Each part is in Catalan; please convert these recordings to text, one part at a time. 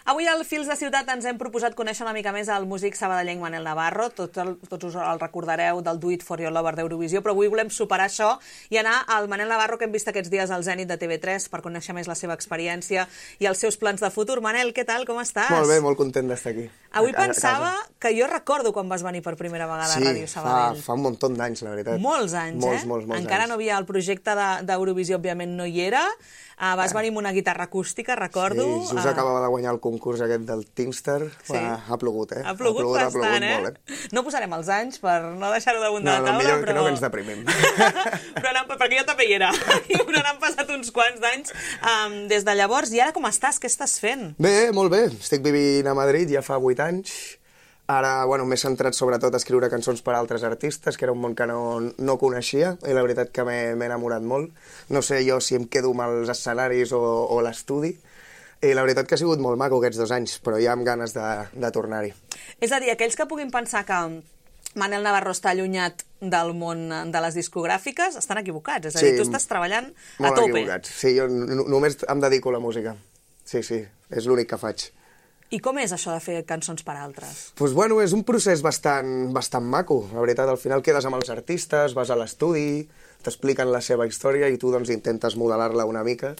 Avui al Fils de Ciutat ens hem proposat conèixer una mica més el músic sabadellenc Manel Navarro. Tots us el recordareu del Do It For Your Lover d'Eurovisió, però avui volem superar això i anar al Manel Navarro que hem vist aquests dies al Zènit de TV3 per conèixer més la seva experiència i els seus plans de futur. Manel, què tal? Com estàs? Molt bé, molt content d'estar aquí. Avui pensava que jo recordo quan vas venir per primera vegada a Ràdio Sabadell. Sí, fa un munt d'anys, la veritat. Molts anys, Molts Encara anys. no havia el projecte d'Eurovisió, òbviament no hi era. Vas venir amb una guitarra acústica, recordo. Sí, just acabava de guanyar el concurs aquest del Teamster. Sí. Ha plogut, Ha plogut bastant, molt, No posarem els anys per no deixar-ho damunt de la taula, millor però... que no, que ens deprimim. Perquè jo també hi era. Però n'han passat uns quants d'anys des de llavors. I ara com estàs? Què estàs fent? Bé, molt bé. Estic vivint a Madrid ja fa 8 anys. Ara, m'he centrat sobretot a escriure cançons per a altres artistes, que era un món que no coneixia, i la veritat que m'he enamorat molt. No sé jo si em quedo amb els escenaris o l'estudi, i la veritat que ha sigut molt maco aquests 2 anys, però ja amb ganes de tornar-hi. És a dir, aquells que puguin pensar que Manel Navarro està allunyat del món de les discogràfiques estan equivocats. És a dir, tu estàs treballant a tope. Molt equivocats. Sí, jo només em dedico a la música. Sí, és l'únic que faig. I com és això de fer cançons per altres? Doncs és un procés bastant maco. La veritat, al final quedes amb els artistes, vas a l'estudi, t'expliquen la seva història i tu intentes modelar-la una mica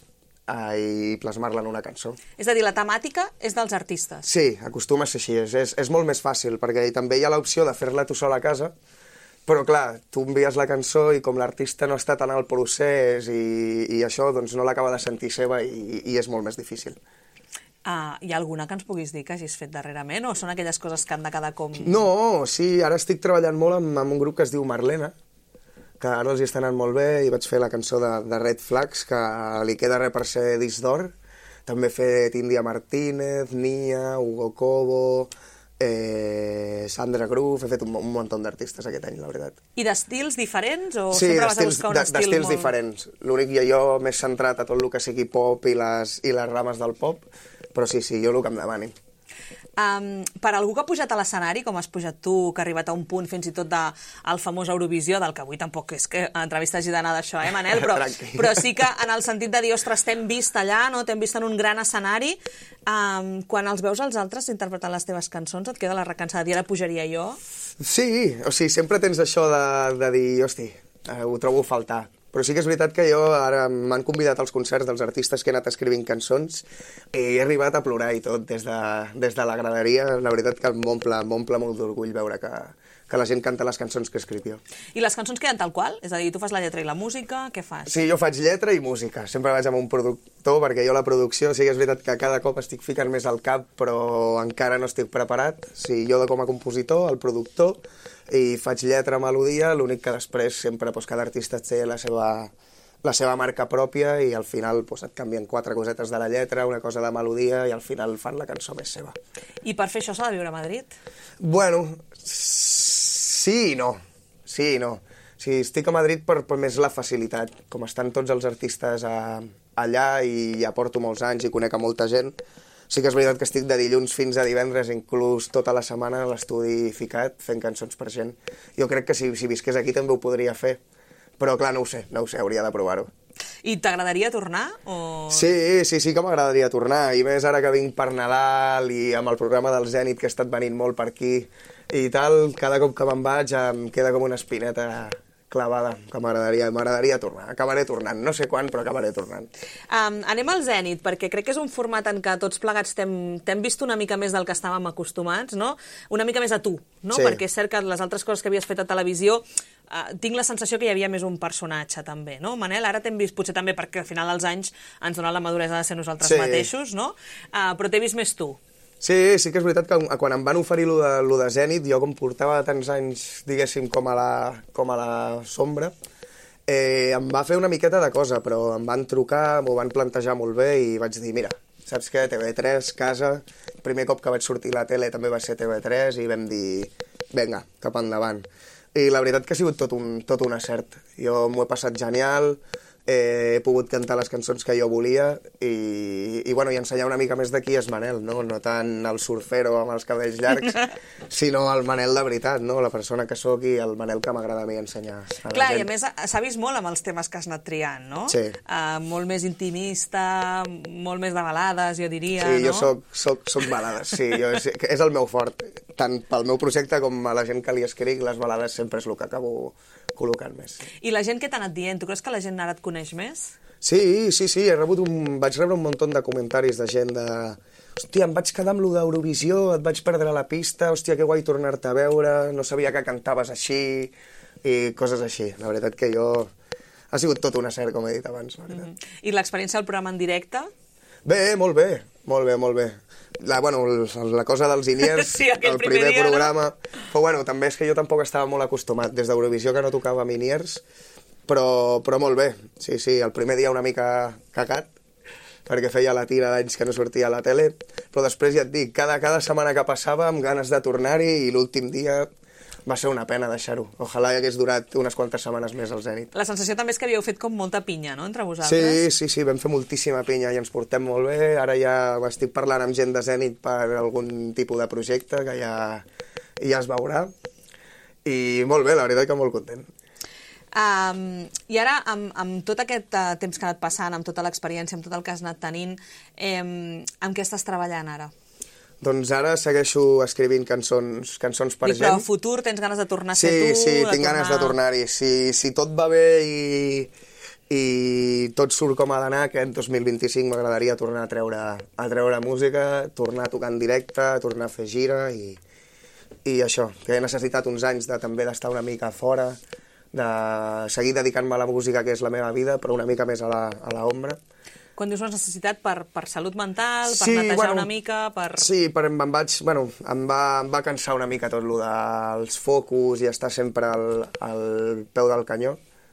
i plasmar-la en una cançó. És a dir, la temàtica és dels artistes. Sí, acostuma a ser així. És molt més fàcil, perquè també hi ha l'opció de fer-la tu sol a casa, però clar, tu envies la cançó i com l'artista no està tan al procés i això no l'acaba de sentir seva i és molt més difícil. Hi ha alguna que ens puguis dir que hagis fet darrerament o són aquelles coses que han de quedar com... No, sí, ara estic treballant molt amb un grup que es diu Marlena, que ara els hi està anant molt bé i vaig fer la cançó de Red Flags, que li queda res per ser disc d'or. També he fet Índia Martínez, Nia, Hugo Cobo, Sandra Groove, he fet un munt d'artistes aquest any, la veritat. I d'estils diferents o sí, sempre vas a buscar un estil molt... d'estils diferents. L'únic que jo m'he centrat a tot el que sigui pop i les rames del pop, però sí, jo el que em demani. Per algú que ha pujat a l'escenari, com has pujat tu, que ha arribat a un punt fins i tot del famós Eurovisió, del que avui tampoc és que l'entrevista hagi d'anar d'això, Manel? Però sí que en el sentit de dir, ostres, t'hem vist allà, no? T'hem vist en un gran escenari. Quan els veus els altres interpretant les teves cançons, et queda la recança de dir, ara pujaria jo? Sí, sempre tens això de dir, hosti, ho trobo a faltar. Però sí que és veritat que ara m'han convidat als concerts dels artistes que he anat escrivint cançons i he arribat a plorar i tot des de la graderia. La veritat que m'omple molt d'orgull veure que la gent canta les cançons que he escrit jo. I les cançons queden tal qual? És a dir, tu fas la lletra i la música, què fas? Sí, jo faig lletra i música. Sempre vaig amb un productor perquè jo la producció, sí que és veritat que cada cop estic ficant més al cap, però encara no estic preparat. Sí, jo com a compositor, el productor, i faig lletra, melodia, l'únic que després sempre cada artista té la seva marca pròpia i al final et canvien 4 cosetes de la lletra, una cosa de melodia i al final fan la cançó més seva. I per fer això s'ha de viure a Madrid? Sí i no. Sí, estic a Madrid per més la facilitat. Com estan tots els artistes allà i ja porto molts anys i conec a molta gent, sí que és veritat que estic de dilluns fins a divendres, inclús tota la setmana a l'estudi ficat, fent cançons per gent. Jo crec que si visqués aquí també ho podria fer, però clar, no ho sé, hauria de provar-ho. I t'agradaria tornar? O... Sí que m'agradaria tornar, i més ara que vinc per Nadal i amb el programa del Zènit que he estat venint molt per aquí i tal, cada cop que me'n vaig em queda com una espineta clavada, que m'agradaria tornar. Acabaré tornant, no sé quan, però acabaré tornant. Anem al Zènit, perquè crec que és un format en què tots plegats t'hem vist una mica més del que estàvem acostumats, no? Una mica més a tu, no? Sí. Perquè és cert que les altres coses que havies fet a televisió tinc la sensació que hi havia més un personatge, també, no? Manel, ara t'hem vist, potser també perquè al final dels anys ens dona la maduresa de ser nosaltres mateixos, no? Però t'he vist més tu. Sí que és veritat que quan em van oferir lo de Zènit, jo com portava tants anys, diguéssim, com a la sombra, em va fer una miqueta de cosa, però em van trucar, m'ho van plantejar molt bé i vaig dir, mira, saps què, TV3, casa, el primer cop que vaig sortir a la tele també va ser TV3 i vam dir, vinga, cap endavant. I la veritat que ha sigut tot un acert. Jo m'ho he passat genial, he pogut cantar les cançons que jo volia i ensenyar una mica més de qui és Manel, no? No tant el surfero amb els cabells llargs, sinó el Manel de veritat, no? La persona que sóc i el Manel que m'agrada a mi ensenyar a la Clar, gent. i a més s'ha vist molt amb els temes que has anat triant, no? Sí. Molt més intimista, molt més de balades, jo diria, sí, no? Sí, jo soc balades, sí, és el meu fort. Tant pel meu projecte com a la gent que li escric, les balades sempre és el que acabo col·locant més. I la gent què t'ha anat dient? Tu creus que la gent ara et coneix més? Sí, vaig rebre un munt de comentaris de gent de... Hòstia, em vaig quedar amb lo d'Eurovisió, et vaig perdre la pista, hòstia, que guai tornar-te a veure, no sabia que cantaves així, i coses així. La veritat que ha sigut tot un acert, com he dit abans. I l'experiència del programa en directe? Bé, molt bé, molt bé, molt bé. La cosa dels Iniers, sí, el primer dia, programa... No? Però també és que jo tampoc estava molt acostumat, des d'Eurovisió que no tocava amb Iniers, però molt bé. Sí, el primer dia una mica cacat, perquè feia la tira d'anys que no sortia a la tele, però després ja et dic, cada setmana que passava amb ganes de tornar-hi i l'últim dia va ser una pena deixar-ho. Ojalà hagués durat unes quantes setmanes més al Zènit. La sensació també és que havíeu fet com molta pinya, no?, entre vosaltres. Sí, vam fer moltíssima pinya i ens portem molt bé. Ara ja estic parlant amb gent de Zènit per algun tipus de projecte que ja es veurà. I molt bé, la veritat que molt content. I ara, amb tot aquest temps que ha anat passant, amb tota l'experiència, amb tot el que has anat tenint, amb què estàs treballant ara? Doncs ara segueixo escrivint cançons per gent. Però a futur tens ganes de tornar a ser tu? Sí, tinc ganes de tornar-hi. Si tot va bé i tot surt com ha d'anar, aquest 2025 m'agradaria tornar a treure música, tornar a tocar en directe, tornar a fer gira i això, que he necessitat uns anys també d'estar una mica fora, de seguir dedicant-me a la música, que és la meva vida, però una mica més a la ombra. Quan dius una necessitat per salut mental, per netejar una mica, per... Sí, em va cansar una mica tot el dels focus i estar sempre al peu del canó.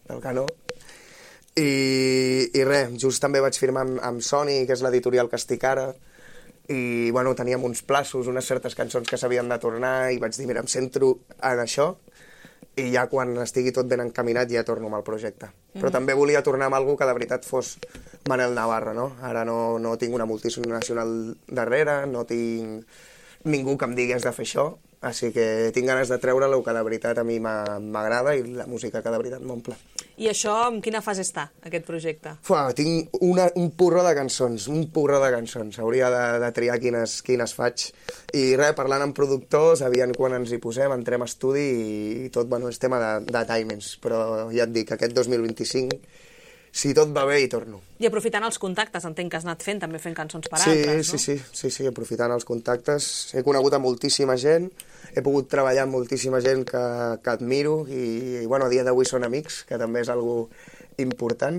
I res, just també vaig firmar amb Sony, que és l'editorial que estic ara, i teníem uns plaços, unes certes cançons que s'havien de tornar, i vaig dir, mira, em centro en això, i ja quan estigui tot ben encaminat ja torno amb el projecte. Però també volia tornar amb algú que de veritat fos Manel Navarra, no? Ara no tinc una multinacional darrere, no tinc ningú que em digui has de fer això, així que tinc ganes de treure el que de veritat a mi m'agrada i la música que de veritat m'omple. I això, en quina fase està, aquest projecte? Tinc un porró de cançons, hauria de triar quines faig. I res, parlant amb productors, aviam quan ens hi posem, entrem a estudi i tot, és tema de timings, però ja et dic, aquest 2025, si tot va bé, hi torno. I aprofitant els contactes, entenc que has anat també fent cançons per altres, no? Sí, aprofitant els contactes. He conegut a moltíssima gent, he pogut treballar amb moltíssima gent que admiro i a dia d'avui són amics, que també és algo important.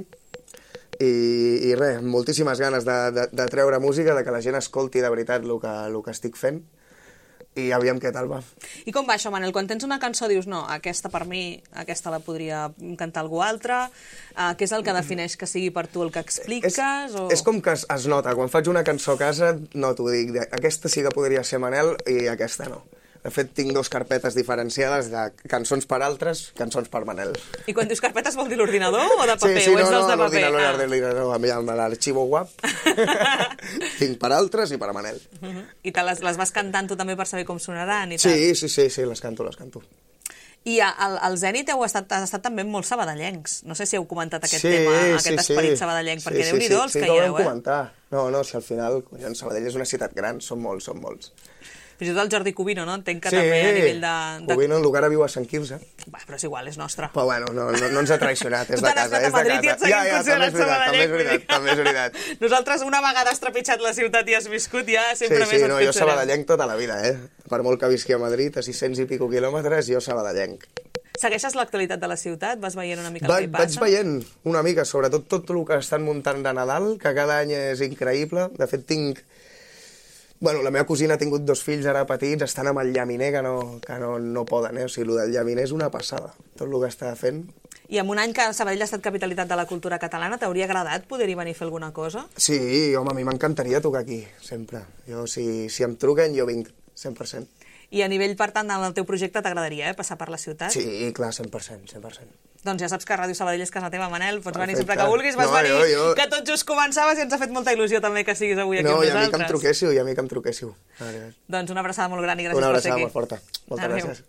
I res, moltíssimes ganes de treure música, de que la gent escolti de veritat el que estic fent. I aviam què tal va. I com va això, Manel? Quan tens una cançó dius, no, aquesta per mi, aquesta la podria cantar algú altre, què és el que defineix que sigui per tu el que expliques? És com que es nota, quan faig una cançó a casa, noto, dic, aquesta sí que podria ser Manel i aquesta no. De fet, tinc 2 carpetes diferenciades de cançons per altres, cançons per Manel. I quan dius carpetes vol dir l'ordinador o de paper? Sí, o és dels de paper? l'ordinador, amb l'arxivo guap. Tinc per altres i per Manel. I les vas cantant tu també per saber com sonaran i tal? Sí, les canto. I al Zènit has estat també amb molts sabadellencs. No sé si heu comentat aquest tema, aquest esperit sabadellenc, perquè Déu-n'hi-do els que hi heu, comentar. No, si al final, Sabadell és una ciutat gran, són molts. Fins i tot el Jordi Cubino, no? Entenc que també a nivell de... Cubino, en lugar ara viu a Sant Quirze. Però és igual, és nostre. Però no ens ha traicionat, és de casa. Tu t'has Madrid i et seguim considerat sabadellenc. També és veritat. Nosaltres una vegada has trepitjat la ciutat i has viscut, ja sempre més et pensarem. Jo sabadellenc tota la vida, Per molt que visqui a Madrid, a 600 i pico quilòmetres, jo sabadellenc. Segueixes l'actualitat de la ciutat? Vas veient una mica el que hi passa? Vaig veient una mica, sobretot tot el que estan muntant de Nadal, que cada any és increïble. De fet, la meva cosina ha tingut 2 fills ara petits, estan amb el llaminer que no poden, O sigui, el del llaminer és una passada, tot el que està fent. I en un any que Sabadell ha estat capitalitat de la cultura catalana, t'hauria agradat poder-hi venir a fer alguna cosa? Sí, home, a mi m'encantaria tocar aquí, sempre. Jo, si em truquen, jo vinc, 100%. I a nivell, per tant, del teu projecte t'agradaria passar per la ciutat? Sí, clar, 100%, 100%. Doncs ja saps que Ràdio Sabadell és casa teva, Manel, pots venir sempre que vulguis, vas venir, que tot just començaves i ens ha fet molta il·lusió també que siguis avui aquí amb nosaltres. No, i a mi que em truquéssiu, Doncs una abraçada molt gran i gràcies per ser aquí. Una abraçada molt forta. Moltes gràcies.